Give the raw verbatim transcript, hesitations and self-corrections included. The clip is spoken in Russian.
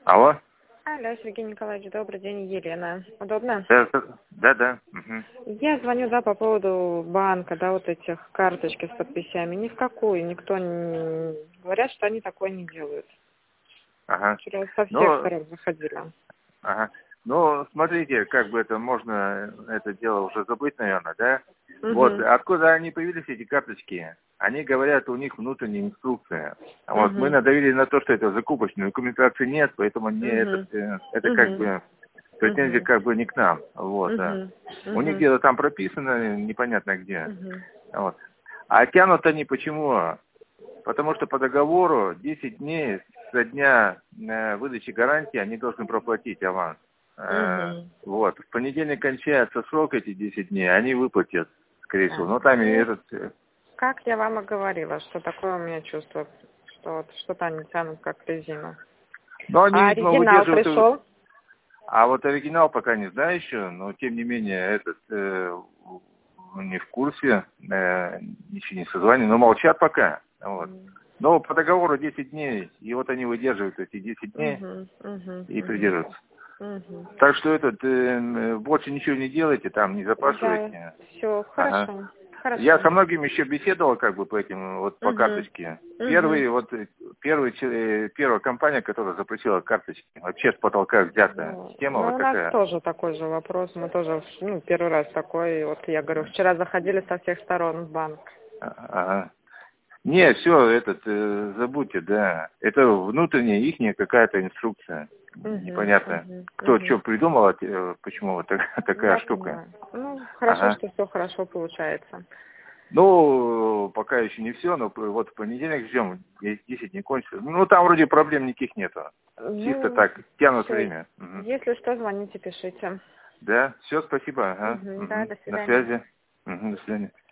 Алло? Алло, Сергей Николаевич, добрый день, Елена. Удобно? Да, да, да. Угу. Я звоню, да, по поводу банка, да, вот этих карточки с подписями. Ни в какую, никто не... Говорят, что они такое не делают. Ага. Вчера со всех Ну, сторон заходили. ага. Ну, смотрите, как бы это можно, это дело уже забыть, наверное, да? Угу. Вот, откуда они появились, эти карточки? Они говорят, у них внутренняя инструкция. Вот, Угу. мы надавили на то, что это закупочная документации нет, поэтому не Угу. этот, э, это как Угу. бы претензии Угу. как бы не к нам. Вот, да. Угу. У них Угу. где-то там прописано, непонятно где. Угу. Вот. А тянут они почему? Потому что по договору десять дней со дня э, выдачи гарантии они должны проплатить аванс. Э, Угу. вот. В понедельник кончается срок эти десять дней, они выплатят, скорее всего. Так. Но там и Ну, этот... э, как я вам и говорила, что такое у меня чувство, что вот что-то они тянут как резину. Но они, А видимо, оригинал выдерживают... и- пришел? А вот оригинал пока не знаю еще, но тем не менее этот э, не в курсе, э, ничего не созванивают, но молчат пока. Вот. Но по договору десять дней, и вот они выдерживают эти десять дней Угу, угу, и угу, придерживаются. угу. Так что этот, э, больше ничего не делайте, там не Да, запрашивайте. все, Ага. хорошо, Я хорошо. со многими еще беседовал как бы по этим, вот по Угу, карточке. угу. Первый, вот, э, первый, че- э, первая компания, которая запретила карточки, вообще с потолка взятая Ну, система ну, вот у нас такая. тоже такой же вопрос. Мы тоже, ну, первый раз такой. Вот я говорю, вчера заходили со всех сторон в банк. А- Ага. Не, все, этот, э, забудьте, да. Это внутренняя ихняя какая-то инструкция. Угу, Непонятно, угу, кто что угу. придумал, а те- э, почему вот так- такая Я штука. понимаю. Ну, хорошо, Ага. что все хорошо получается. Ну, пока еще не все, но п- вот в понедельник ждем, есть десять не кончится. Ну, там вроде проблем никаких нету. Чисто Ну, так, тянут все. время. Мгм. Если что, звоните, пишите. Да, все, спасибо. Ага. Угу, да, Мгм. до На свидания. связи. Мгм, до свидания.